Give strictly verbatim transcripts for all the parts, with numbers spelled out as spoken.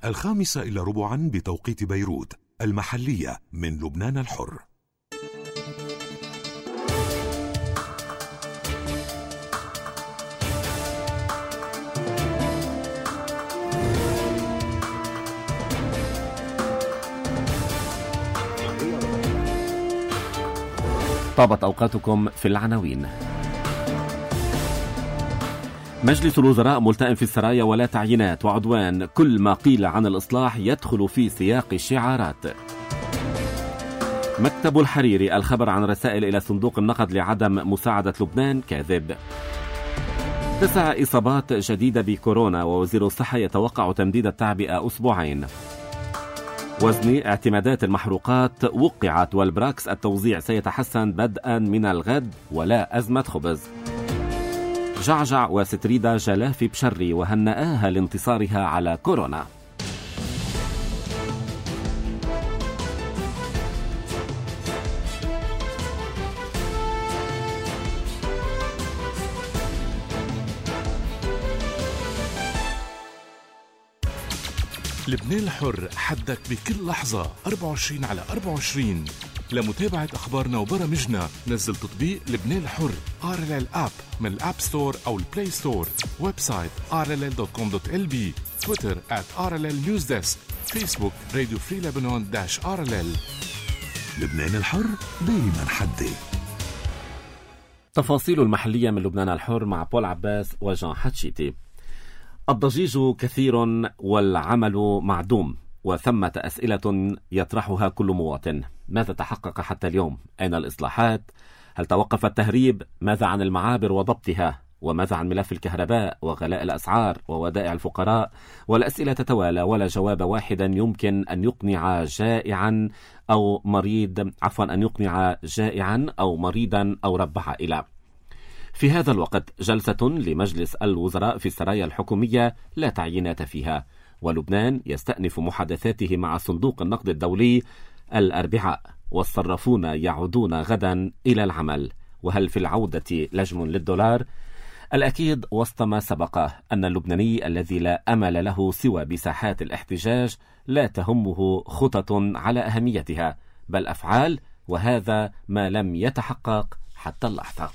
الخامسة إلى ربعا بتوقيت بيروت، المحلية من لبنان الحر. طابت أوقاتكم في العناوين. مجلس الوزراء ملتئم في السرايا ولا تعيينات وعدوان، كل ما قيل عن الإصلاح يدخل في سياق الشعارات. مكتب الحريري، الخبر عن رسائل إلى صندوق النقد لعدم مساعدة لبنان كاذب. تسع إصابات جديدة بكورونا، ووزير الصحة يتوقع تمديد التعبئة أسبوعين. وزن اعتمادات المحروقات وقعت، والبراكس التوزيع سيتحسن بدءا من الغد ولا أزمة خبز. جعجع وستريدا جلاف بشري وهنآها لانتصارها على كورونا. لبنان الحر، حدك بكل لحظة أربعة وعشرين على أربعة وعشرين. لمتابعة أخبارنا وبرامجنا نزل تطبيق لبنان الحر آر إل إل آب من الآب ستور أو البلاي ستور. ويب سايت آر إل إل دوت كوم دوت إل بي. تويتر آت آر إل إل نيوز ديسك. فيسبوك راديو فري لبنان داش آر إل إل. لبنان الحر دايما حدي. تفاصيل المحلية من لبنان الحر مع بول عباس وجان حتشيتي. الضجيج كثير والعمل معدوم، وثمة أسئلة يطرحها كل مواطن. ماذا تحقق حتى اليوم؟ أين الإصلاحات؟ هل توقف التهريب؟ ماذا عن المعابر وضبطها؟ وماذا عن ملف الكهرباء وغلاء الأسعار وودائع الفقراء؟ والأسئلة تتوالى ولا جواب واحدا يمكن أن يقنع جائعا أو مريض عفوا أن يقنع جائعا أو مريضا أو رب عائلة. في هذا الوقت جلسة لمجلس الوزراء في السرايا الحكومية لا تعيينات فيها، ولبنان يستأنف محادثاته مع صندوق النقد الدولي الأربعاء، والصرافون يعودون غدا إلى العمل. وهل في العودة لجم للدولار؟ الأكيد وسط ما سبق أن اللبناني الذي لا أمل له سوى بساحات الاحتجاج لا تهمه خطط على أهميتها، بل أفعال، وهذا ما لم يتحقق حتى اللحظة.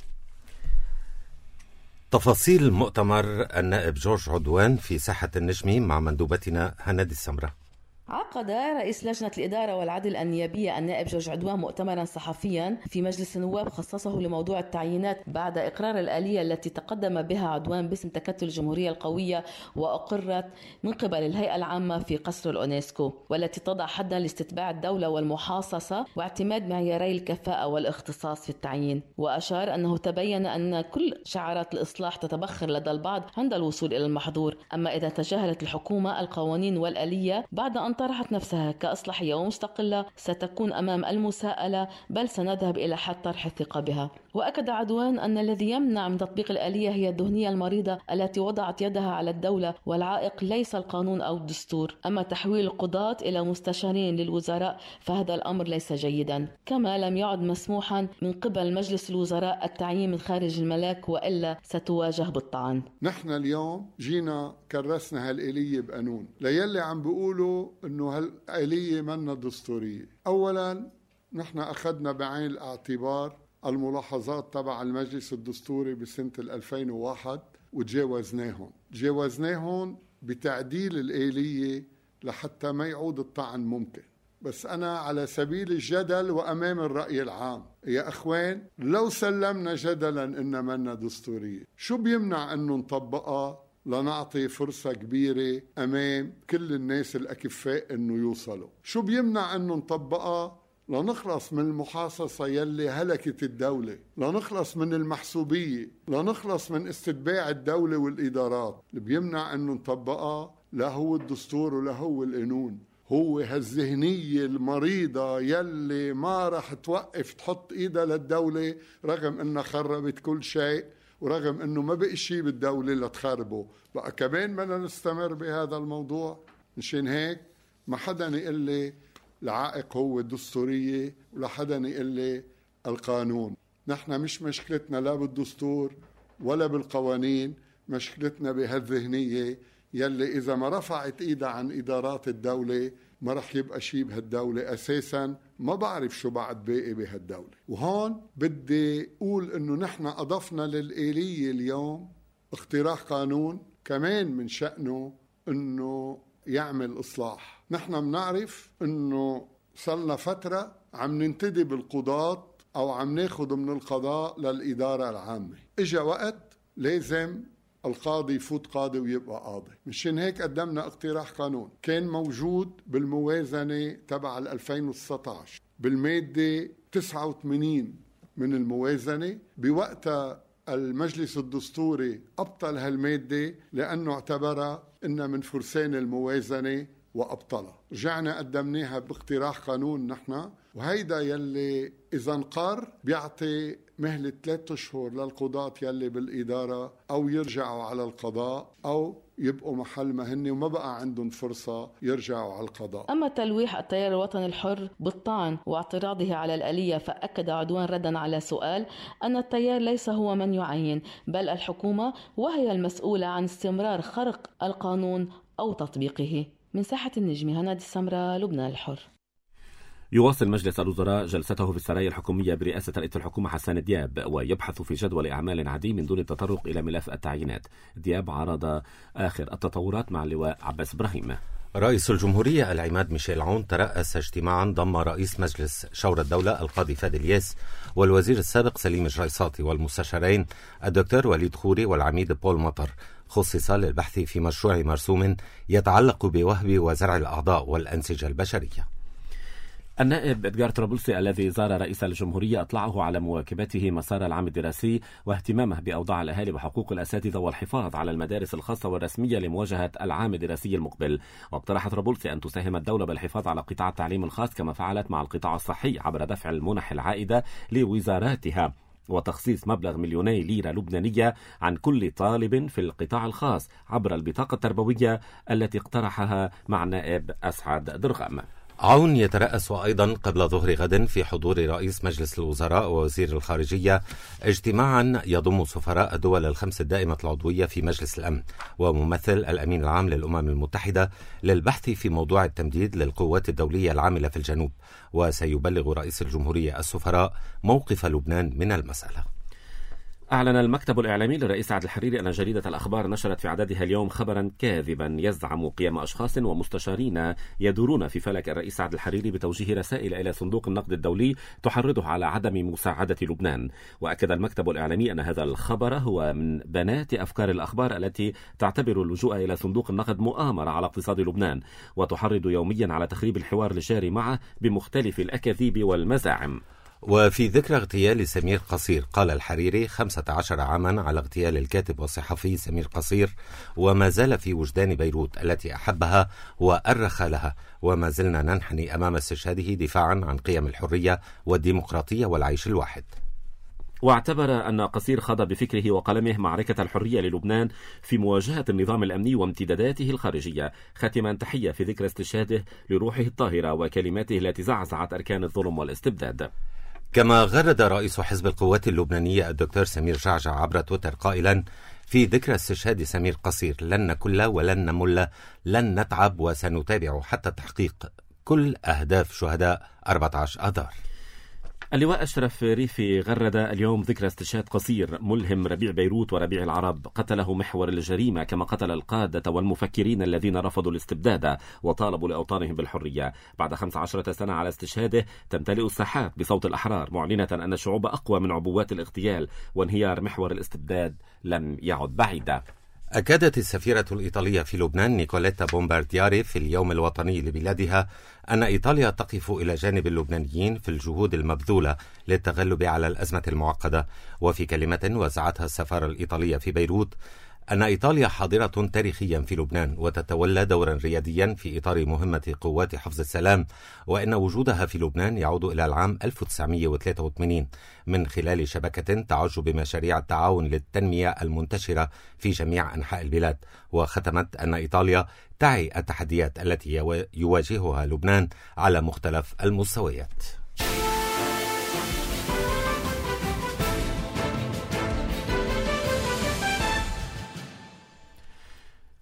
تفاصيل مؤتمر النائب جورج عدوان في ساحة النجمي مع مندوبتنا هنادي السمرة. عقد رئيس لجنة الإدارة والعدل النيابية النائب جورج عدوان مؤتمرا صحفيا في مجلس النواب خصصه لموضوع التعيينات بعد إقرار الآلية التي تقدم بها عدوان باسم تكتل الجمهورية القوية، وأقرت من قبل الهيئة العامة في قصر الأونسكو، والتي تضع حدا لاستتباع الدولة والمحاصصة واعتماد معياري الكفاءة والاختصاص في التعيين. وأشار أنه تبين أن كل شعارات الإصلاح تتبخر لدى البعض عند الوصول إلى المحظور، أما إذا تجاهلت الحكومة القوانين والآلية بعد أن طرحت نفسها كإصلاحية ومستقلة ستكون أمام المساءلة، بل سنذهب إلى حد طرح الثقة بها. وأكد عدوان أن الذي يمنع من تطبيق الآلية هي الذهنية المريضة التي وضعت يدها على الدولة، والعائق ليس القانون أو الدستور. أما تحويل القضاة إلى مستشارين للوزراء فهذا الأمر ليس جيدا. كما لم يعد مسموحا من قبل مجلس الوزراء التعيين من خارج الملاك، وإلا ستواجه بالطعن. نحن اليوم جينا كرسنا هالآلية بقانون ليلي عم بيقولوا إنه هالآلية منا دستورية. أولا نحن أخذنا بعين الاعتبار الملاحظات تبع المجلس الدستوري بسنة ألفين وواحد وتجاوزناهم تجاوزناهم بتعديل الآلية لحتى ما يعود الطعن ممكن. بس أنا على سبيل الجدل وأمام الرأي العام يا أخوان، لو سلمنا جدلا إن منا دستورية، شو بيمنع أنه نطبقها لنعطي فرصة كبيرة أمام كل الناس الأكفاء أنه يوصلوا؟ شو بيمنع أنه نطبقها لنخلص من المحاصصة يلي هلكت الدولة، لنخلص من المحسوبية، لنخلص من استتباع الدولة والإدارات؟ اللي بيمنع أنه نطبقها لا هو الدستور ولا هو القانون، هو هالذهنية المريضة يلي ما رح توقف تحط إيدها للدولة رغم أنها خربت كل شيء، ورغم أنه ما بقي شيء بالدولة لتخربه. بقى كمان بدنا نستمر بهذا الموضوع. مشان هيك ما حدا يقول لي العائق هو الدستورية ولا حدا يقول لي القانون. نحن مش مشكلتنا لا بالدستور ولا بالقوانين، مشكلتنا بهالذهنية يلي إذا ما رفعت إيدها عن إدارات الدولة ما رح يبقى شيء بهالدولة أساساً. ما بعرف شو بعد باقي بهالدولة. وهون بدي أقول إنه نحن أضفنا للآلية اليوم اقتراح قانون كمان من شأنه إنه يعمل إصلاح. نحن بنعرف إنه صلنا فترة عم ننتدي بالقضاة أو عم ناخد من القضاء للإدارة العامة. إجا وقت لازم القاضي يفوت قاضي ويبقى قاضي. مشان هيك قدمنا اقتراح قانون كان موجود بالموازنة تبع ألفين وتسعة عشر بالمادة تسعة وثمانين من الموازنة. بوقتها المجلس الدستوري أبطل هالمادة لأنه اعتبرها إنها من فرسان الموازنة وأبطلها. رجعنا قدمناها باقتراح قانون نحن، وهيدا يلي إذا انقر بيعطي مهلة ثلاثة أشهر للقضاة يلي بالإدارة أو يرجعوا على القضاء أو يبقوا محل ما هن وما بقى عندهم فرصة يرجعوا على القضاء. أما تلويح التيار الوطني الحر بالطعن واعتراضه على الآلية، فأكد عدوان ردا على سؤال أن التيار ليس هو من يعين بل الحكومة، وهي المسؤولة عن استمرار خرق القانون أو تطبيقه. من ساحة النجمي هنادي السمراء، لبنان الحر. يواصل مجلس الوزراء جلسته في السرايا الحكومية برئاسة رئيس الحكومة حسان دياب، ويبحث في جدول أعمال عديد من دون التطرق إلى ملف التعيينات. دياب عرض آخر التطورات مع اللواء عباس إبراهيم. رئيس الجمهورية العماد ميشيل عون ترأس اجتماعا ضم رئيس مجلس شورى الدولة القاضي فادي الياس والوزير السابق سليم الجريصاتي والمستشارين الدكتور وليد خوري والعميد بول مطر، خصص للبحث في مشروع مرسوم يتعلق بوهب وزرع الأعضاء والأنسجة البشرية. النائب إدغار طرابلسي الذي زار رئيس الجمهورية أطلعه على مواكبته مسار العام الدراسي واهتمامه بأوضاع الأهالي وحقوق الأساتذة والحفاظ على المدارس الخاصة والرسمية لمواجهة العام الدراسي المقبل. واقترح طرابلسي أن تساهم الدولة بالحفاظ على قطاع التعليم الخاص كما فعلت مع القطاع الصحي عبر دفع المنح العائدة لوزاراتها وتخصيص مبلغ مليوني ليرة لبنانية عن كل طالب في القطاع الخاص عبر البطاقة التربوية التي اقترحها مع النائب أسعد درغام. عون يترأس أيضا قبل ظهر غد في حضور رئيس مجلس الوزراء ووزير الخارجية اجتماعا يضم سفراء الدول الخمس الدائمة العضوية في مجلس الأمن وممثل الأمين العام للأمم المتحدة للبحث في موضوع التمديد للقوات الدولية العاملة في الجنوب. وسيبلغ رئيس الجمهورية السفراء موقف لبنان من المسألة. أعلن المكتب الإعلامي للرئيس عبد الحريري أن جريدة الأخبار نشرت في عددها اليوم خبرا كاذبا يزعم قيام أشخاص ومستشارين يدورون في فلك الرئيس عبد الحريري بتوجيه رسائل إلى صندوق النقد الدولي تحرضه على عدم مساعدة لبنان. وأكد المكتب الإعلامي أن هذا الخبر هو من بنات أفكار الأخبار التي تعتبر اللجوء إلى صندوق النقد مؤامرة على اقتصاد لبنان وتحرض يوميا على تخريب الحوار الجاري معه بمختلف الأكاذيب والمزاعم. وفي ذكرى اغتيال سمير قصير قال الحريري خمسة عشر عاما على اغتيال الكاتب والصحفي سمير قصير وما زال في وجدان بيروت التي أحبها وأرخ لها، وما زلنا ننحني أمام استشهاده دفاعا عن قيم الحرية والديمقراطية والعيش الواحد. واعتبر أن قصير خاض بفكره وقلمه معركة الحرية للبنان في مواجهة النظام الأمني وامتداداته الخارجية، ختما تحية في ذكرى استشهاده لروحه الطاهرة وكلماته التي زعزعت أركان الظلم والاستبداد. كما غرد رئيس حزب القوات اللبنانية الدكتور سمير جعجع عبر تويتر قائلا: في ذكرى استشهاد سمير قصير لن نكل ولن نمل، لن نتعب وسنتابع حتى تحقيق كل أهداف شهداء أربعة عشر آذار. اللواء أشرف ريفي غرد اليوم ذكرى استشهاد قصير ملهم ربيع بيروت وربيع العرب، قتله محور الجريمة كما قتل القادة والمفكرين الذين رفضوا الاستبداد وطالبوا لأوطانهم بالحرية. بعد خمس عشرة سنة على استشهاده تمتلئ الساحات بصوت الأحرار معلنة أن الشعوب أقوى من عبوات الاغتيال وانهيار محور الاستبداد لم يعد بعيدا. أكدت السفيرة الإيطالية في لبنان نيكوليتا بومباردياري في اليوم الوطني لبلادها أن إيطاليا تقف إلى جانب اللبنانيين في الجهود المبذولة للتغلب على الأزمة المعقدة. وفي كلمة وزعتها السفارة الإيطالية في بيروت أن إيطاليا حاضرة تاريخيا في لبنان وتتولى دورا رياديا في إطار مهمة قوات حفظ السلام، وأن وجودها في لبنان يعود إلى العام ألف وتسعمائة وثلاثة وثمانين من خلال شبكة تعج بمشاريع التعاون للتنمية المنتشرة في جميع أنحاء البلاد. وختمت أن إيطاليا تعي التحديات التي يواجهها لبنان على مختلف المستويات.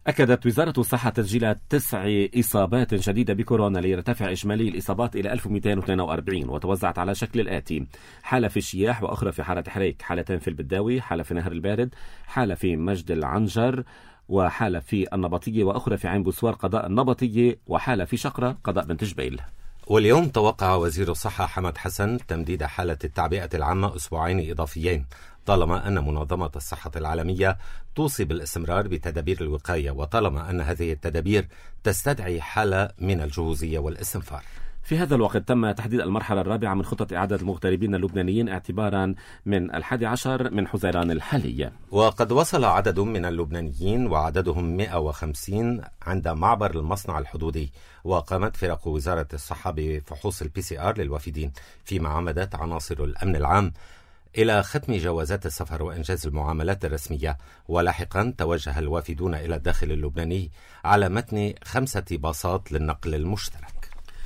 أكدت وزارة الصحة تسجيل تسع إصابات جديدة بكورونا ليرتفع إجمالي الإصابات إلى ألف ومئتين واثنين وأربعين، وتوزعت على شكل الآتي: حالة في الشياح وأخرى في حارة حريك، حالتين في البداوي، حالة في نهر البارد، حالة في مجد العنجر، وحالة في النبطية، وأخرى في عين بوسوار قضاء النبطية، وحالة في شقرة قضاء بنت جبيل. واليوم توقع وزير الصحة حمد حسن تمديد حالة التعبئة العامة أسبوعين إضافيين، طالما أن منظمة الصحة العالمية توصي بالاستمرار بتدابير الوقاية، وطالما أن هذه التدابير تستدعي حالة من الجهوزية والاستنفار. في هذا الوقت تم تحديد المرحلة الرابعة من خطة إعادة المغتربين اللبنانيين اعتبارا من الحادي عشر من حزيران الحالي. وقد وصل عدد من اللبنانيين وعددهم مئة وخمسين عند معبر المصنع الحدودي، وقامت فرق وزارة الصحة بفحوص البي سي آر للوافدين، فيما عمدت عناصر الأمن العام إلى ختم جوازات السفر وإنجاز المعاملات الرسمية. ولاحقا توجه الوافدون إلى الداخل اللبناني على متن خمسة باصات للنقل المشترك.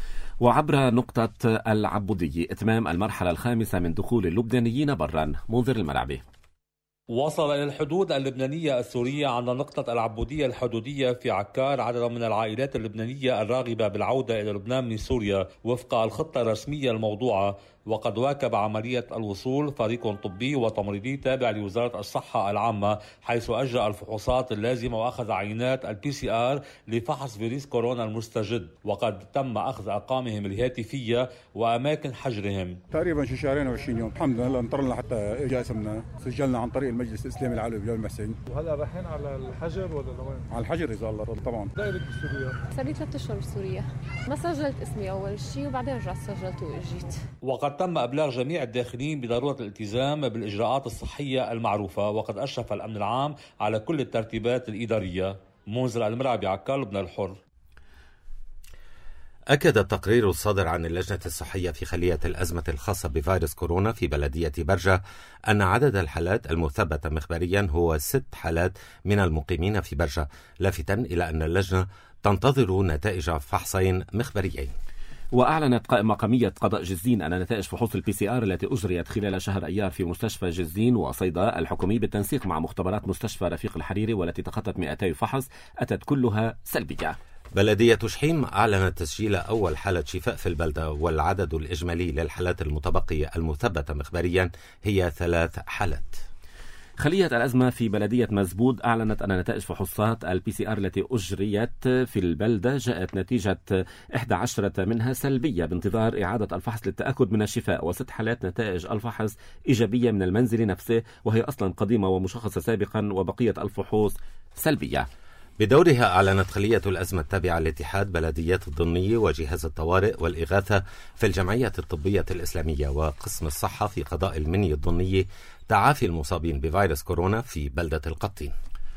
وعبر نقطة العبودية إتمام المرحلة الخامسة من دخول اللبنانيين برا. منذر المرعبي. وصل إلى الحدود اللبنانية السورية عند نقطة العبودية الحدودية في عكار عدد من العائلات اللبنانية الراغبة بالعودة إلى لبنان من سوريا وفق الخطة الرسمية الموضوعة. وقد واكب عملية الوصول فريق طبي وتمريضي تابع لوزارة الصحة العامة، حيث أجرى الفحوصات اللازمة وأخذ عينات البي سي آر لفحص فيروس كورونا المستجد. وقد تم أخذ أرقامهم الهاتفية وأماكن حجرهم. تقريبا شي شهرين وعشرين يوم الحمد لله، انطرنا حتى إجا اسمنا، سجلنا عن طريق المجلس الإسلامي العالمي بجول المحسن. وهلا رايحين على الحجر ولا لوين؟ على الحجر إذا الله طبعا. دايرك بسوريا؟ صار لي ثلاث أشهر بسوريا، ما سجلت اسمي أول شيء وبعدين رجعت سجلت وإجيت. وقد تم إبلاغ جميع الداخلين بضرورة الالتزام بالإجراءات الصحية المعروفة، وقد أشرف الأمن العام على كل الترتيبات الإدارية. منذر المرعبي، عكار، لبنان الحر. أكد التقرير الصادر عن اللجنة الصحية في خلية الأزمة الخاصة بفيروس كورونا في بلدية برجة أن عدد الحالات المثبتة مخبريا هو ست حالات من المقيمين في برجة، لافتا إلى أن اللجنة تنتظر نتائج فحصين مخبريين. وأعلنت مقامية قضاء جزين أن نتائج فحوص البي سي آر التي أجريت خلال شهر أيار في مستشفى جزين وصيدا الحكومي بالتنسيق مع مختبرات مستشفى رفيق الحريري والتي تخطت مئتي فحص أتت كلها سلبية. بلدية شحيم أعلنت تسجيل أول حالة شفاء في البلدة، والعدد الإجمالي للحالات المتبقية المثبتة مخبريا هي ثلاث حالات. خلية الأزمة في بلدية مزبود أعلنت أن نتائج فحوصات البي سي آر التي أجريت في البلدة جاءت نتيجة إحدى عشرة منها سلبية بانتظار إعادة الفحص للتأكد من الشفاء، وست حالات نتائج الفحص إيجابية من المنزل نفسه وهي أصلا قديمة ومشخصة سابقا، وبقية الفحوص سلبية. بدورها أعلنت خلية الأزمة التابعة لاتحاد بلديات الضنية وجهاز الطوارئ والإغاثة في الجمعية الطبية الإسلامية وقسم الصحة في قضاء المنيا الضنية تعافي المصابين بفيروس كورونا في بلدة القطين.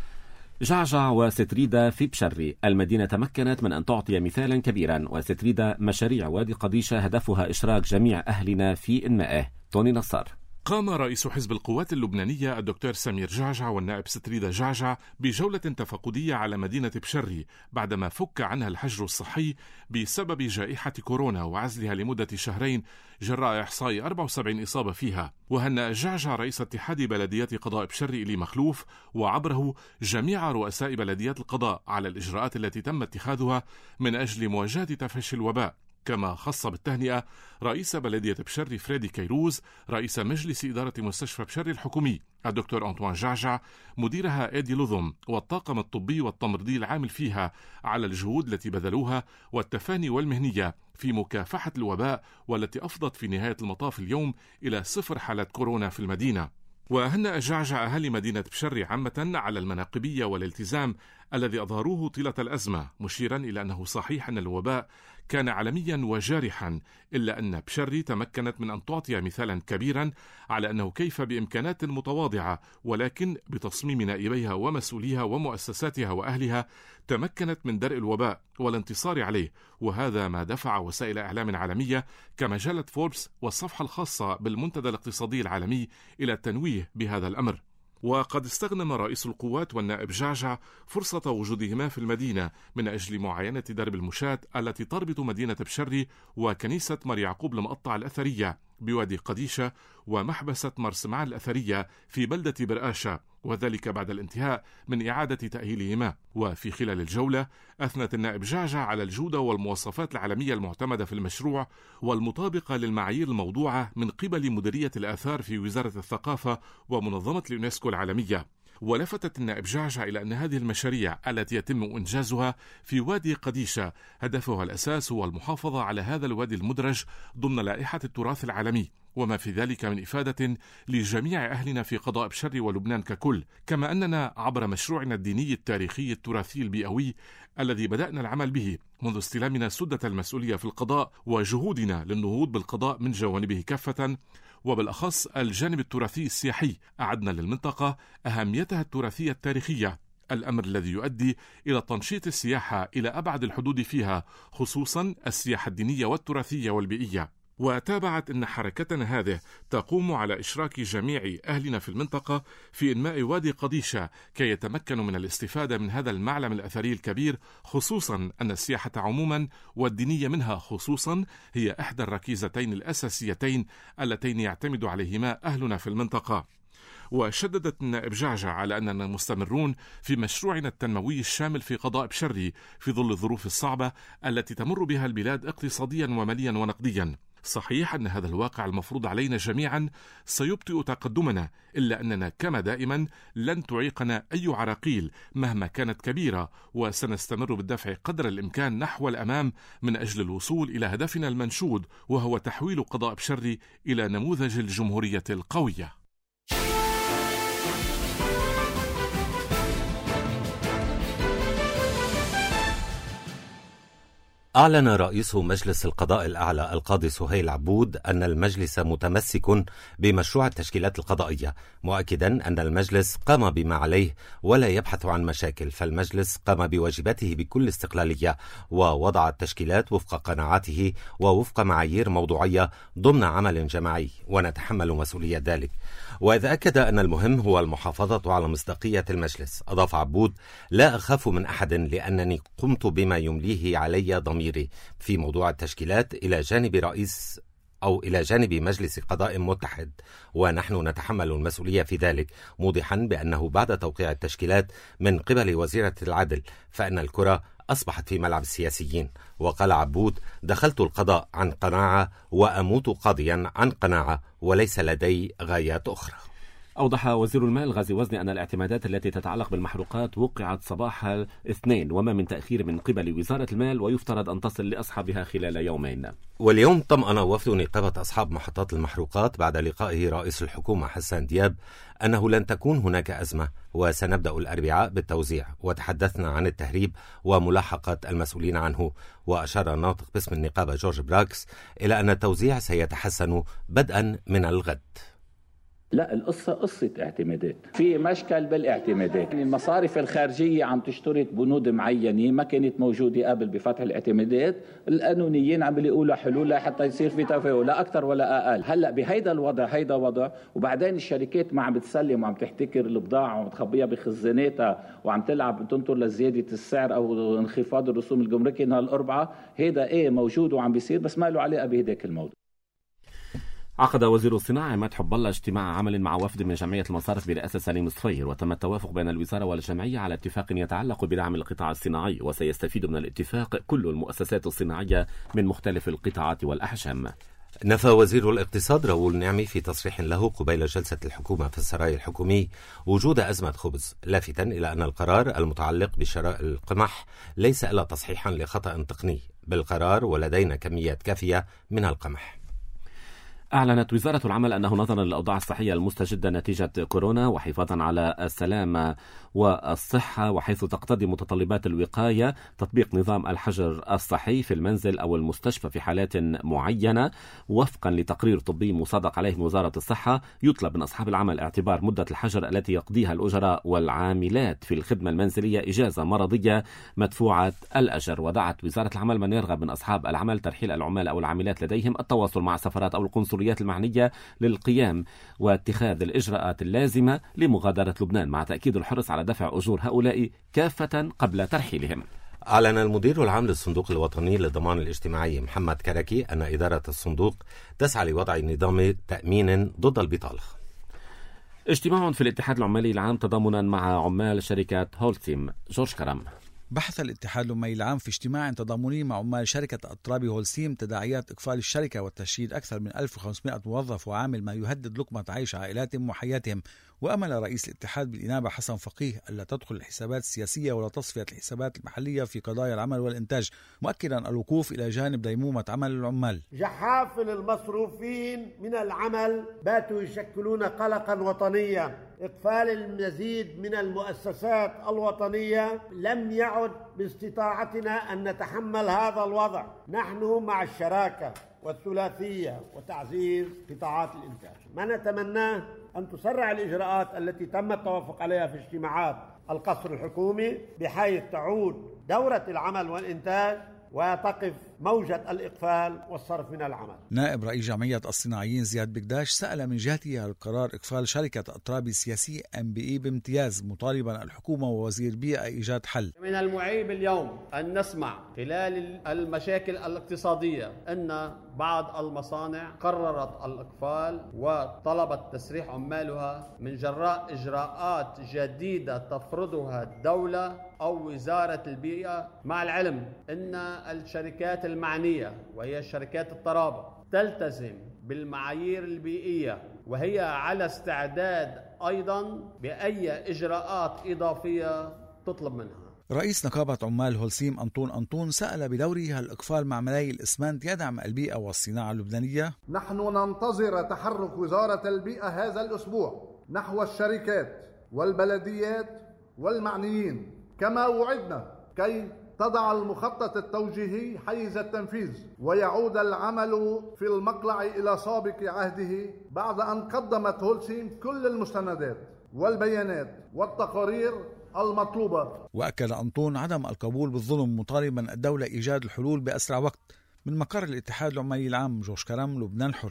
جعجع وستريدا في بشري، المدينة تمكنت من أن تعطي مثالا كبيرا، وستريدا مشاريع وادي قديشة هدفها إشراك جميع أهلنا في إنمائه. توني نصار. قام رئيس حزب القوات اللبنانية الدكتور سمير جعجع والنائب ستريدا جعجع بجولة تفقدية على مدينة بشري بعدما فك عنها الحجر الصحي بسبب جائحة كورونا وعزلها لمدة شهرين جراء إحصاء أربعة وسبعين إصابة فيها. وهنأ جعجع رئيس اتحاد بلديات قضاء بشري إلي مخلوف وعبره جميع رؤساء بلديات القضاء على الإجراءات التي تم اتخاذها من أجل مواجهة تفشي الوباء. كما خص بالتهنئة رئيس بلدية بشري فريدي كيروز، رئيس مجلس إدارة مستشفى بشري الحكومي الدكتور أنطوان جعجع، مديرها إيدي لوظم، والطاقم الطبي والتمريضي العامل فيها على الجهود التي بذلوها والتفاني والمهنية في مكافحة الوباء، والتي أفضت في نهاية المطاف اليوم إلى صفر حالات كورونا في المدينة. وهنأ جعجع أهالي مدينة بشري عامة على المناقبية والالتزام الذي أظهروه طيلة الأزمة، مشيرا إلى أنه صحيح أن الوباء كان عالميا وجارحا، إلا أن بشري تمكنت من أن تعطي مثالا كبيرا على أنه كيف بإمكانات متواضعة ولكن بتصميم نائبيها ومسؤوليها ومؤسساتها وأهلها تمكنت من درء الوباء والانتصار عليه. وهذا ما دفع وسائل إعلام عالمية كمجلة فوربس والصفحة الخاصة بالمنتدى الاقتصادي العالمي إلى التنويه بهذا الأمر. وقد استغنم رئيس القوات والنائب جعجع فرصة وجودهما في المدينة من أجل معاينة درب المشاة التي تربط مدينة بشري وكنيسة مار يعقوب المقطع الأثرية بوادي قديشة ومحبسة مرسمعان الأثرية في بلدة برآشة، وذلك بعد الانتهاء من إعادة تأهيلهما. وفي خلال الجولة أثنت النائب جعجع على الجودة والمواصفات العالمية المعتمدة في المشروع والمطابقة للمعايير الموضوعة من قبل مديرية الآثار في وزارة الثقافة ومنظمة اليونسكو العالمية. ولفتت النائب جعجع إلى أن هذه المشاريع التي يتم إنجازها في وادي قديشة هدفها الأساس هو المحافظة على هذا الوادي المدرج ضمن لائحة التراث العالمي، وما في ذلك من إفادة لجميع أهلنا في قضاء بشري ولبنان ككل، كما أننا عبر مشروعنا الديني التاريخي التراثي البيئوي الذي بدأنا العمل به منذ استلامنا سدة المسؤولية في القضاء وجهودنا للنهوض بالقضاء من جوانبه كافة، وبالأخص الجانب التراثي السياحي، أعدنا للمنطقة أهميتها التراثية التاريخية، الأمر الذي يؤدي إلى تنشيط السياحة إلى أبعد الحدود فيها، خصوصا السياحة الدينية والتراثية والبيئية. وتابعت أن حركتنا هذه تقوم على إشراك جميع أهلنا في المنطقة في إنماء وادي قديشة كي يتمكنوا من الاستفادة من هذا المعلم الأثري الكبير، خصوصا أن السياحة عموما والدينية منها خصوصا هي إحدى الركيزتين الأساسيتين اللتين يعتمد عليهما أهلنا في المنطقة. وشددت النائب جعجع على أننا مستمرون في مشروعنا التنموي الشامل في قضاء بشري في ظل الظروف الصعبة التي تمر بها البلاد اقتصاديا وماليا ونقديا. صحيح أن هذا الواقع المفروض علينا جميعا سيبطئ تقدمنا، إلا أننا كما دائما لن تعيقنا أي عراقيل مهما كانت كبيرة، وسنستمر بالدفع قدر الإمكان نحو الأمام من أجل الوصول إلى هدفنا المنشود، وهو تحويل قضاء بشري إلى نموذج الجمهورية القوية. أعلن رئيس مجلس القضاء الأعلى القاضي سهيل عبود أن المجلس متمسك بمشروع التشكيلات القضائية، مؤكدا أن المجلس قام بما عليه ولا يبحث عن مشاكل، فالمجلس قام بواجباته بكل استقلالية ووضع التشكيلات وفق قناعاته ووفق معايير موضوعية ضمن عمل جماعي، ونتحمل مسؤولية ذلك. وإذا أكد أن المهم هو المحافظة على مصداقية المجلس، أضاف عبود: لا أخاف من أحد لأنني قمت بما يمليه علي ضميري في موضوع التشكيلات إلى جانب رئيس أو إلى جانب مجلس قضاء متحد، ونحن نتحمل المسؤولية في ذلك، موضحا بأنه بعد توقيع التشكيلات من قبل وزيرة العدل فإن الكرة أصبحت في ملعب السياسيين. وقال عبود: دخلت القضاء عن قناعة وأموت قاضيا عن قناعة، وليس لدي غايات أخرى. أوضح وزير المال غازي وزني أن الاعتمادات التي تتعلق بالمحروقات وقعت صباح الاثنين وما من تأخير من قبل وزارة المال، ويفترض أن تصل لأصحابها خلال يومين. واليوم طمأن وفد نقابة أصحاب محطات المحروقات بعد لقائه رئيس الحكومة حسان دياب أنه لن تكون هناك أزمة، وسنبدأ الأربعاء بالتوزيع. وتحدثنا عن التهريب وملاحقة المسؤولين عنه، وأشار الناطق باسم النقابة جورج براكس إلى أن التوزيع سيتحسن بدءا من الغد. لا، القصة قصة اعتمادات، في مشكل بالاعتمادات. المصارف الخارجية عم تشترط بنود معينة ما كانت موجودة قبل بفتح الاعتمادات، القانونيين عم بيقولوا حلول حتى يصير في تفاؤل، لا أكثر ولا أقل. هلأ بهيدا الوضع هيدا وضع، وبعدين الشركات ما عم بتسلم وعم تحتكر البضاعة وعم تخبيها بخزاناتها وعم تلعب تنطر لزيادة السعر أو انخفاض الرسوم الجمركية نهار الأربعاء. هيدا إيه موجود وعم بيصير، بس ما له علاقة بهداك الموضوع. عقد وزير الصناعة عماد حب الله اجتماع عمل مع وفد من جمعية المصارف برئاسة سليم صفير، وتم التوافق بين الوزارة والجمعية على اتفاق يتعلق بدعم القطاع الصناعي، وسيستفيد من الاتفاق كل المؤسسات الصناعية من مختلف القطاعات والأحجام. نفى وزير الاقتصاد راؤول نعمي في تصريح له قبيل جلسة الحكومة في السراي الحكومي وجود أزمة خبز، لافتا إلى أن القرار المتعلق بشراء القمح ليس إلا تصحيحا لخطأ تقني بالقرار، ولدينا كميات كافية من القمح. أعلنت وزارة العمل أنه نظرا للأوضاع الصحية المستجدة نتيجة كورونا وحفاظا على السلامة والصحة، وحيث تقتضي متطلبات الوقاية تطبيق نظام الحجر الصحي في المنزل أو المستشفى في حالات معينة وفقا لتقرير طبي مصادق عليه من وزارة الصحة، يطلب من أصحاب العمل اعتبار مدة الحجر التي يقضيها الأجراء والعاملات في الخدمة المنزلية إجازة مرضية مدفوعة الأجر. ودعت وزارة العمل من يرغب من أصحاب العمل ترحيل العمال أو العاملات لديهم التواصل مع السفارات أو القنصليات المعنية للقيام واتخاذ الإجراءات اللازمة لمغادرة لبنان، مع تأكيد الحرص على دفع أجور هؤلاء كافة قبل ترحيلهم. أعلن المدير العام للصندوق الوطني للضمان الاجتماعي محمد كركي أن إدارة الصندوق تسعى لوضع نظام تأمين ضد البطالة. اجتماع في الاتحاد العمالي العام تضامنا مع عمال شركة هولسيم. جورج كرم. بحث الاتحاد العمالي العام في اجتماع تضامني مع عمال شركة أطرابي هولسيم تداعيات إقفال الشركة والتشييد أكثر من ألف وخمسمائة موظف وعامل، ما يهدد لقمة عيش عائلاتهم وحياتهم. وأمل رئيس الاتحاد بالإنابة حسن فقيه ألا تدخل الحسابات السياسية ولا تصفية الحسابات المحلية في قضايا العمل والإنتاج، مؤكدا الوقوف إلى جانب ديمومة عمل العمال. جحافل المصروفين من العمل باتوا يشكلون قلقا وطنيا. إقفال المزيد من المؤسسات الوطنية لم يعد باستطاعتنا أن نتحمل هذا الوضع. نحن مع الشراكة والثلاثية وتعزيز قطاعات الإنتاج. ما نتمناه أن تسرع الإجراءات التي تم التوافق عليها في اجتماعات القصر الحكومي بحيث تعود دورة العمل والإنتاج وتقف موجة الإقفال والصرف من العمل. نائب رئيس جمعية الصناعيين زياد بكداش سأل من جهته القرار إقفال شركة أطرابي السياسي أم بي إي بامتياز، مطالبا الحكومة ووزير البيئة إيجاد حل. من المعيب اليوم أن نسمع خلال المشاكل الاقتصادية أن بعض المصانع قررت الإقفال وطلبت تسريح عمالها من جراء إجراءات جديدة تفرضها الدولة أو وزارة البيئة، مع العلم أن الشركات المعنية وهي شركات الطرابة تلتزم بالمعايير البيئية وهي على استعداد أيضا بأي إجراءات إضافية تطلب منها. رئيس نقابة عمال هولسيم أنطون أنطون سأل بدوره الإقفال مع ملاي الإسمنت يدعم البيئة والصناعة اللبنانية. نحن ننتظر تحرك وزارة البيئة هذا الأسبوع نحو الشركات والبلديات والمعنيين كما وعدنا كي تضع المخطط التوجيهي حيز التنفيذ ويعود العمل في المقلع إلى سابق عهده، بعد أن قدمت هولسيم كل المستندات والبيانات والتقارير المطلوبة. وأكد أنطون عدم القبول بالظلم، مطالبا الدولة إيجاد الحلول بأسرع وقت. من مقر الاتحاد العمالي العام، جورج كرم، لبنان الحر.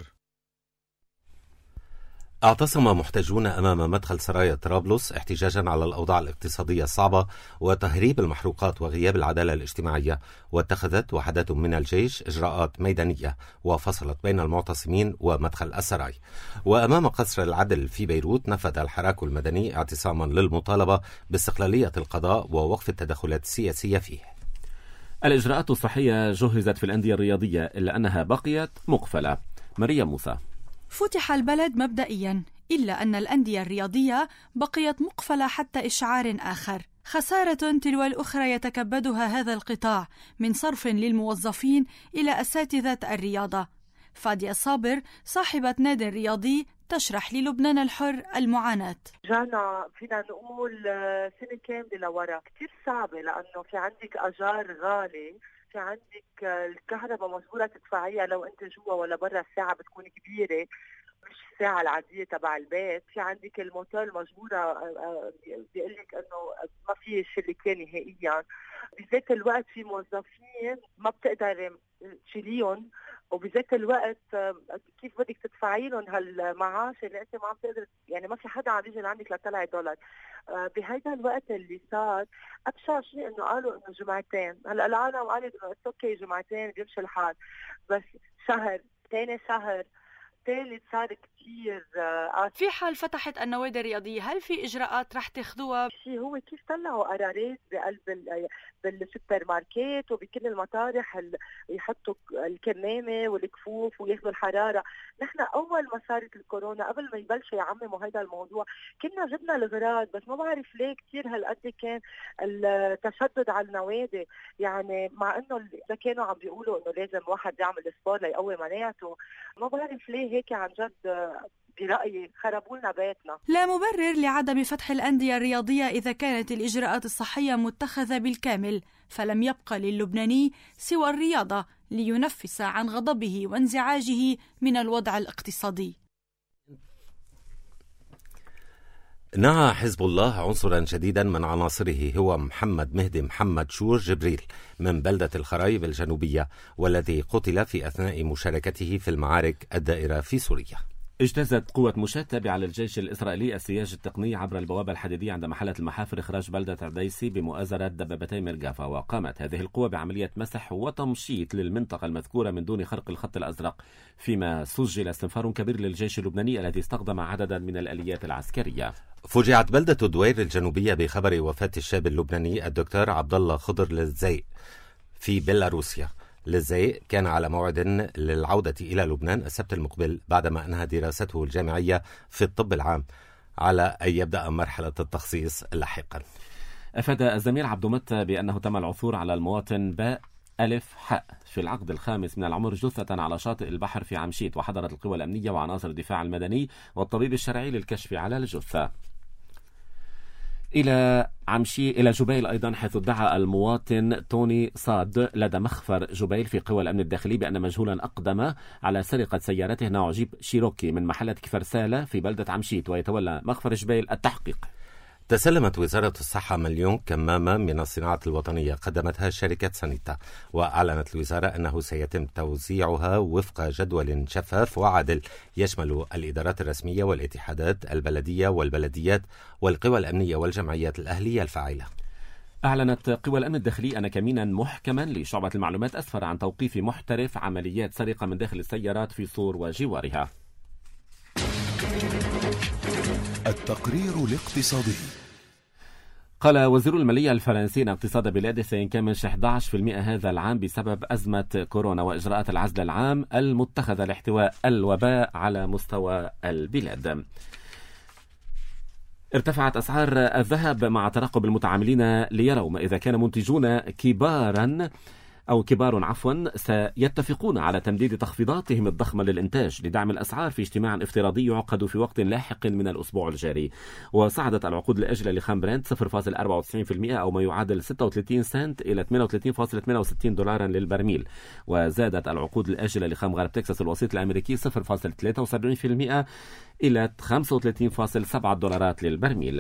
اعتصم محتجون أمام مدخل سرايا طرابلس احتجاجا على الأوضاع الاقتصادية الصعبة وتهريب المحروقات وغياب العدالة الاجتماعية، واتخذت وحدات من الجيش إجراءات ميدانية وفصلت بين المعتصمين ومدخل السراي. وأمام قصر العدل في بيروت نفذ الحراك المدني اعتصاما للمطالبة باستقلالية القضاء ووقف التدخلات السياسية فيه. الإجراءات الصحية جهزت في الأندية الرياضية إلا أنها بقيت مقفلة. مريم موسى. فتح البلد مبدئيا، إلا أن الأندية الرياضية بقيت مقفلة حتى إشعار آخر. خسارة تلو الأخرى يتكبدها هذا القطاع، من صرف للموظفين إلى أساتذة الرياضة. فادية صابر صاحبة نادي رياضي تشرح للبنان الحر المعاناة. جانا فينا نقول سنة كاملة لورا كتير صعبة، لأنه في عندك أجار غالي، في عندك الكهرباء مجبورة تدفعيها لو أنت جوا ولا برا، الساعة بتكون كبيرة مش الساعة العادية تبع البيت. في عندك الموتيل مجبورة بيقلك أنه ما في شركة نهائيا. بذات الوقت في موظفين ما بتقدر تشيليهم، وبذات الوقت كيف بدك تدفعي لهم هالمعاش اللي انت ما عم تقدر، يعني ما في حدا عم يجي لعندك لطلع دولار. بهذا الوقت اللي صار ابشع شيء انه قالوا انه جمعتين. هلا العالم قالت انه اوكي جمعتين بيمشي الحال، بس شهر ثاني شهر ثالث صار كثير. في حال فتحت النوادي الرياضية، هل في إجراءات رح تاخذوها؟ شيء هو كيف طلعوا قرارات بقلب بالسوبر ماركت وبكل المطارح يحطوا الكمامة والكفوف وياخذوا الحرارة. نحن أول ما صارت الكورونا قبل ما يبلشوا يعمموا هذا الموضوع كنا جبنا الغراض، بس ما بعرف ليه كثير هالقد كان التشدد على النوادي. يعني مع إنه إذا كانوا عم بيقولوا إنه لازم واحد يعمل سبور ليقوي مناعته، ما بعرف ليه هيك عن جد برأيي خربوا لنا بيتنا. لا مبرر لعدم فتح الأندية الرياضية إذا كانت الإجراءات الصحية متخذة بالكامل، فلم يبقى للبناني سوى الرياضة لينفس عن غضبه وانزعاجه من الوضع الاقتصادي. نعى حزب الله عنصرا جديدا من عناصره هو محمد مهدي محمد شور جبريل من بلدة الخرايب الجنوبية، والذي قتل في أثناء مشاركته في المعارك الدائرة في سوريا. اجتازت قوة مشاة تابعة للجيش الإسرائيلي السياج التقني عبر البوابة الحديدية عند محلة المحافر إخراج بلدة عديسي بمؤازرة دبابتي مرقافة. وقامت هذه القوة بعملية مسح وتمشيط للمنطقة المذكورة من دون خرق الخط الأزرق، فيما سجل استنفار كبير للجيش اللبناني الذي استخدم عددا من الآليات العسكرية. فوجئت بلدة دوير الجنوبية بخبر وفاة الشاب اللبناني الدكتور عبد الله خضر للزي في بيلاروسيا. للزي كان على موعد للعودة إلى لبنان السبت المقبل بعدما أنهى دراسته الجامعية في الطب العام، على أن يبدأ مرحلة التخصيص لاحقا. أفاد الزميل عبد مت بأنه تم العثور على المواطن باء ألف حاء في العقد الخامس من العمر جثة على شاطئ البحر في عمشيت، وحضرت القوى الأمنية وعناصر الدفاع المدني والطبيب الشرعي للكشف على الجثة. إلى عمشي إلى جبيل أيضا، حيث ادعى المواطن توني صاد لدى مخفر جبيل في قوى الأمن الداخلي بأن مجهولا أقدم على سرقة سيارته نوع جيب شيروكي من محلة كفرسالة في بلدة عمشيت، ويتولى مخفر جبيل التحقيق. تسلمت وزارة الصحة مليون كمامة من الصناعة الوطنية قدمتها شركة سانيتا، وأعلنت الوزارة أنه سيتم توزيعها وفق جدول شفاف وعادل يشمل الإدارات الرسمية والاتحادات البلدية والبلديات والقوى الأمنية والجمعيات الأهلية الفاعلة. أعلنت قوى الأمن الداخلي أن كمينا محكما لشعبة المعلومات أسفر عن توقيف محترف عمليات سرقة من داخل السيارات في صور وجوارها. التقرير الاقتصادي. قال وزير المالية الفرنسي أن اقتصاد بلاده سينكمش أحد عشر بالمئة هذا العام بسبب أزمة كورونا وإجراءات العزل العام المتخذة لاحتواء الوباء على مستوى البلاد. ارتفعت أسعار الذهب مع ترقب المتعاملين ليروا ما إذا كان منتجون كبارا أو كبار عفوا سيتفقون على تمديد تخفيضاتهم الضخمة للإنتاج لدعم الأسعار في اجتماع افتراضي يعقد في وقت لاحق من الأسبوع الجاري. وصعدت العقود الآجلة لخام برنت صفر فاصلة أربعة وتسعين بالمئة أو ما يعادل ستة وثلاثين سنت إلى ثمانية وثلاثين فاصلة ثمانية وستين دولارا للبرميل. وزادت العقود الآجلة لخام غرب تكساس الوسيط الأمريكي صفر فاصلة ثلاثة وسبعين بالمئة إلى خمسة وثلاثين فاصلة سبعة دولارات للبرميل.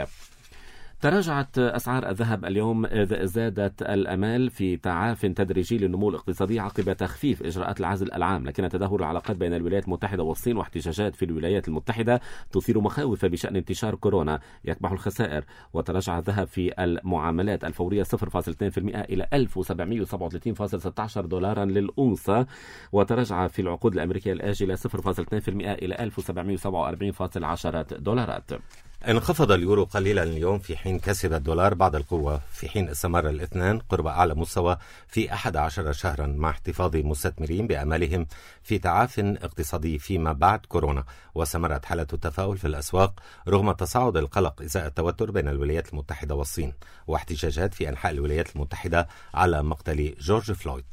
تراجعت أسعار الذهب اليوم إذ زادت الأمال في تعاف تدريجي للنمو الاقتصادي عقب تخفيف إجراءات العزل العام، لكن تدهور العلاقات بين الولايات المتحدة والصين واحتجاجات في الولايات المتحدة تثير مخاوف بشأن انتشار كورونا يكبح الخسائر. وتراجع الذهب في المعاملات الفورية صفر فاصلة اثنين بالمئة إلى ألف وسبعمئة وسبعة وثلاثين فاصلة ستة عشر دولارا للأونصة، وتراجع في العقود الأمريكية الآجلة صفر فاصلة اثنين بالمئة إلى ألف وسبعمئة وسبعة وأربعين فاصلة عشرة دولارات. انخفض اليورو قليلا اليوم في حين كسب الدولار بعض القوة، في حين استمر الاثنان قرب أعلى مستوى في أحد عشر شهرا مع احتفاظ مستثمرين بأمالهم في تعاف اقتصادي فيما بعد كورونا. واستمرت حالة التفاؤل في الأسواق رغم تصاعد القلق إزاء التوتر بين الولايات المتحدة والصين واحتجاجات في أنحاء الولايات المتحدة على مقتل جورج فلويد.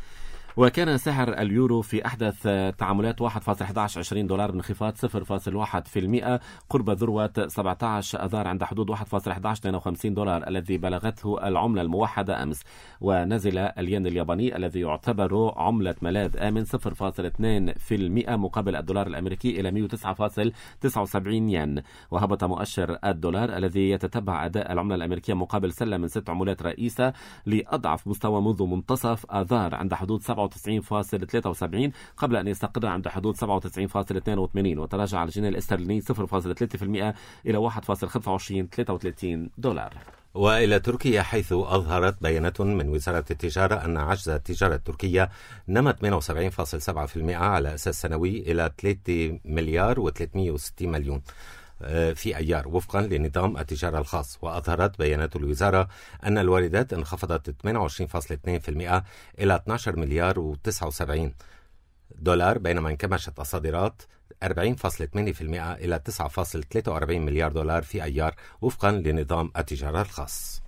وكان سعر اليورو في أحدث تعاملات واحد فاصلة أحد عشر عشرين دولار بانخفاض صفر فاصلة واحد بالمئة قرب ذروة سبعة عشر أذار عند حدود واحد فاصلة أحد عشر اثنين وخمسين دولار الذي بلغته العملة الموحدة أمس. ونزل الين الياباني الذي يعتبر عملة ملاذ آمن صفر فاصلة اثنين بالمئة مقابل الدولار الأمريكي إلى مئة وتسعة فاصلة تسعة وسبعين ين. وهبط مؤشر الدولار الذي يتتبع أداء العملة الأمريكية مقابل سلة من ست عملات رئيسة لأضعف مستوى منذ منتصف آذار عند حدود سبعة وتسعين فاصلة ثلاثة وسبعين قبل أن يستقر عند حدود سبعة وتسعين فاصلة اثنين وثمانين. وتراجع الجنيه الاسترليني صفر فاصلة ثلاثة بالمئة إلى واحد فاصلة خمسة وعشرين ثلاثة وثلاثين دولار. وإلى تركيا، حيث أظهرت بيانات من وزارة التجارة أن عجز التجارة التركية نمت ثمانية وسبعين فاصلة سبعة بالمئة على أساس سنوي إلى ثلاثة مليار وثلاثمئة وستين مليون في أيار وفقا لنظام التجارة الخاص. وأظهرت بيانات الوزارة أن الواردات انخفضت ثمانية وعشرين فاصلة اثنين بالمئة إلى اثني عشر مليار وتسعة وسبعين دولار، بينما انكمشت الصادرات أربعين فاصلة ثمانية بالمئة إلى تسعة فاصلة ثلاثة وأربعين مليار دولار في أيار وفقا لنظام التجارة الخاص.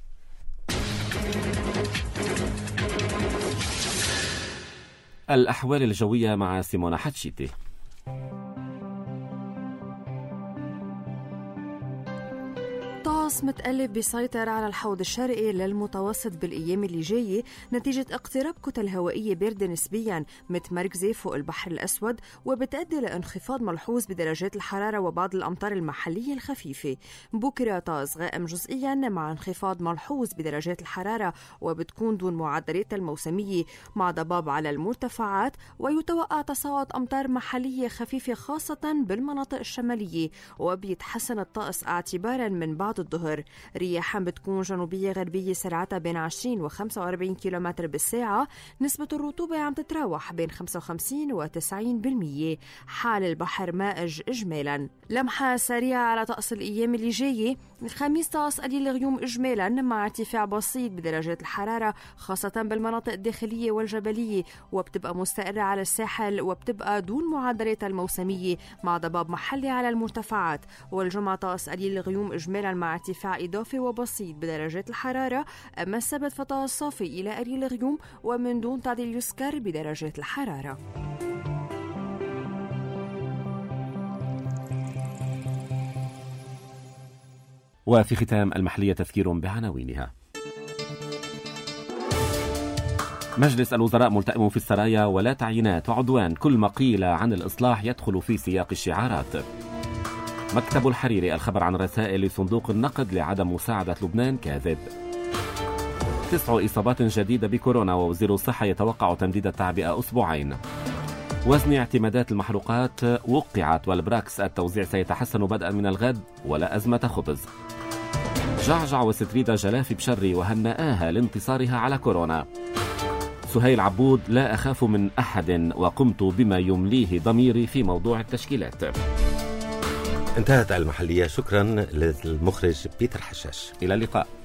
الأحوال الجوية مع سيمونا حتشيتي. طقس متقلب بيسيطر على الحوض الشرقي للمتوسط بالأيام اللي جاية نتيجة اقتراب كتل هوائية باردة نسبيا متمركزة فوق البحر الأسود، وبتؤدي لانخفاض ملحوظ بدرجات الحرارة وبعض الأمطار المحلية الخفيفة. بكرة طقس غائم جزئيا مع انخفاض ملحوظ بدرجات الحرارة، وبتكون دون معدلات الموسمية مع ضباب على المرتفعات، ويتوقع تصاعد أمطار محلية خفيفة خاصة بالمناطق الشمالية، وبيتحسن الطقس اعتبارا من بعد الظهر. رياح بتكون جنوبية غربية سرعتها بين عشرين و خمسة وأربعين كيلومتر بالساعة. نسبة الرطوبة عم تتراوح بين خمسة وخمسين و تسعين بالمية. حال البحر مائج إجمالا. لمحة سريعة على طقس الأيام اللي جاية. الخميس طقس قليل الغيوم إجمالا مع ارتفاع بسيط بدرجات الحرارة خاصة بالمناطق الداخلية والجبلية، وبتبقى مستقرة على الساحل وبتبقى دون معدلات الموسمية مع ضباب محلي على المرتفعات. والجمعة طقس قليل الغيوم إجمالا مع ارتفاع إضافي وبسيط بدرجات الحرارة. أما السبت فطقس صافي إلى قليل الغيوم ومن دون تعديل يذكر بدرجات الحرارة. وفي ختام المحلية تذكير بعناوينها. مجلس الوزراء ملتئم في السرايا ولا تعيينات وعدوان، كل ما قيل عن الإصلاح يدخل في سياق الشعارات. مكتب الحريري الخبر عن رسائل لصندوق النقد لعدم مساعدة لبنان كاذب. تسع إصابات جديدة بكورونا ووزير الصحة يتوقع تمديد التعبئة أسبوعين. وزن اعتمادات المحروقات وقعت والبراكس التوزيع سيتحسن بدءا من الغد ولا أزمة خبز. جعجع وستريدة جلاف بشري وهنآها لانتصارها على كورونا. سهيل عبود لا أخاف من أحد وقمت بما يمليه ضميري في موضوع التشكيلات. انتهت المحلية. شكرا للمخرج بيتر حشاش. إلى اللقاء.